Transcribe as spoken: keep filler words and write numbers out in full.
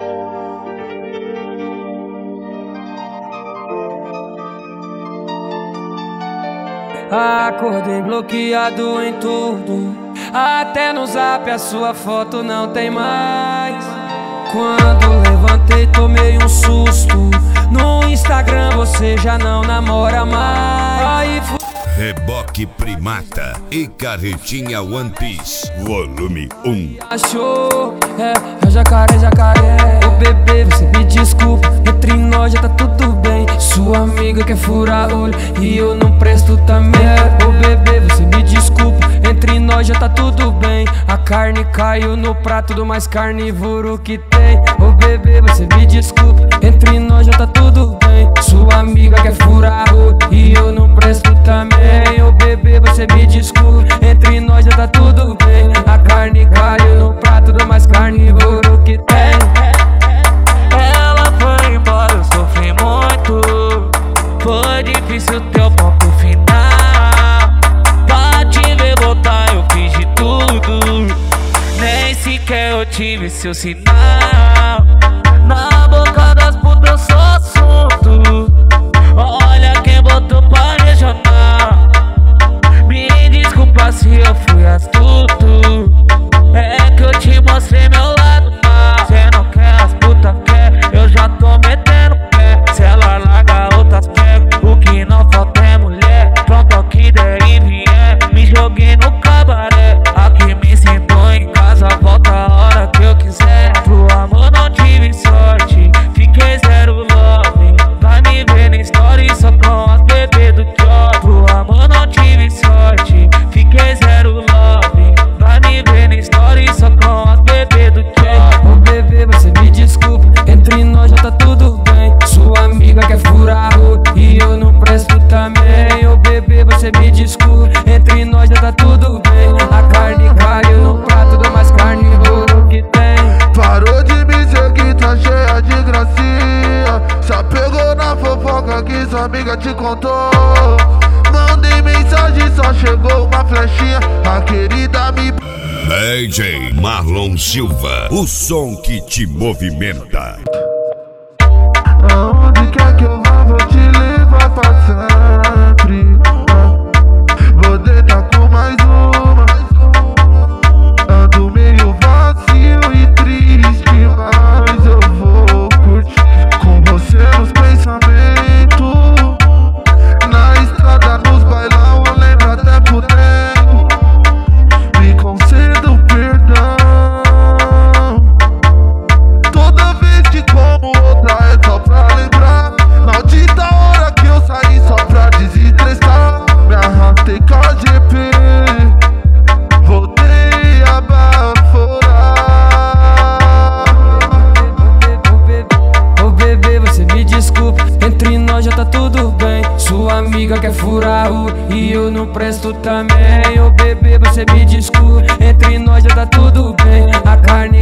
Acordei bloqueado em tudo, até no zap a sua foto não tem mais. Quando levantei tomei um susto, no Instagram você já não namora mais. Aí fu... Reboque Primata e Carretinha One Piece, volume um. Achou, é, é jacaré, jacaré. Ô bebê, você me desculpa, entre nós já tá tudo bem. Sua amiga quer furar olho e eu não presto também. Ô bebê, você me desculpa, entre nós já tá tudo bem. A carne caiu no prato do mais carnívoro que tem. Ô bebê, você me desculpa, entre nós já tá tudo bem. Sua amiga quer furar olho e eu não presto também. Ô bebê, você me desculpa, entre nós já tá tudo bem. A carne caiu no prato do mais carnívoro que tem. Ela foi embora, eu sofri muito. Foi difícil teu ponto final. Pra te ver voltar eu fiz de tudo, nem sequer eu tive seu sinal. Na boca das putas eu sou assunto. Olha quem botou pra regional. Me desculpa se eu fui astuto, é que eu te mostrei meu lado mal. Cê não quer, as putas quer, eu já tô metendo pé. Se ela larga outras pega, o que não falta é mulher. Pronto ao que der e vier, me joguei no cabaré. Aqui me sinto em casa, volta a hora que eu quiser. Pro amor não tive sorte, fiquei zero love. Vai me ver na story só com as bebês do job. Pro amor não tive sorte, fiquei zero love. Vai me ver na story só com as bebês do job. Ô bebê, você me desculpa, entre nós já tá tudo bem. Sua amiga quer furar o e eu não presto também. Ô bebê, você me desculpa, entre nós já tá tudo bem. A carne caiu no prato do mais carnívoro que tem. Parou de me seguir, tá cheia de gracinha. Só pegou na fofoca que sua amiga te contou. Mandei mensagem, só chegou uma flechinha. A querida me... D J Marlon Silva, o som que te movimenta. Aonde quer que eu vá, vou te levar pra sempre. Vou deitar com mais uma. Ando meio vazio e triste, mas eu vou curtir com você nos pensamentos. Na estrada, nos bailão, eu lembro até por tempo. Me concedo perdão. Toda vez que como outra é só pra lembrar. Maldita hora que eu saí só pra desestressar. Me arrastei com a G P, voltei a baforar. Ô bebê, você me desculpa, entre nós já tá tudo bem. Sua amiga quer furar o e eu não presto também. Ô bebê, você me desculpa, entre nós já tá tudo bem. A carne